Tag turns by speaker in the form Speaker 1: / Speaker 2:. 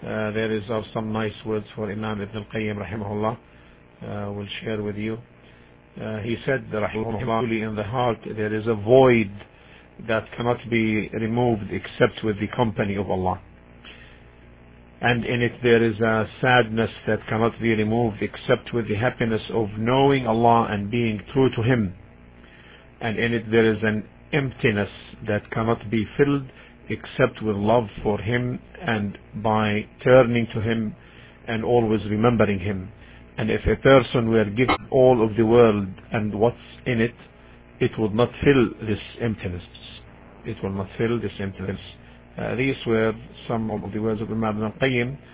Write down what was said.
Speaker 1: There are some nice words for Imam Ibn al-Qayyim rahimahullah. We'll share with you. He said, rahimahullah, in the heart there is a void that cannot be removed except with the company of Allah. And in it there is a sadness that cannot be removed except with the happiness of knowing Allah and being true to Him. And in it there is an emptiness that cannot be filled except with love for Him and by turning to Him and always remembering Him. And if a person were given all of the world and what's in it, it would not fill this emptiness. It will not fill this emptiness. These were some of the words of Imam Ibn al-Qayyim.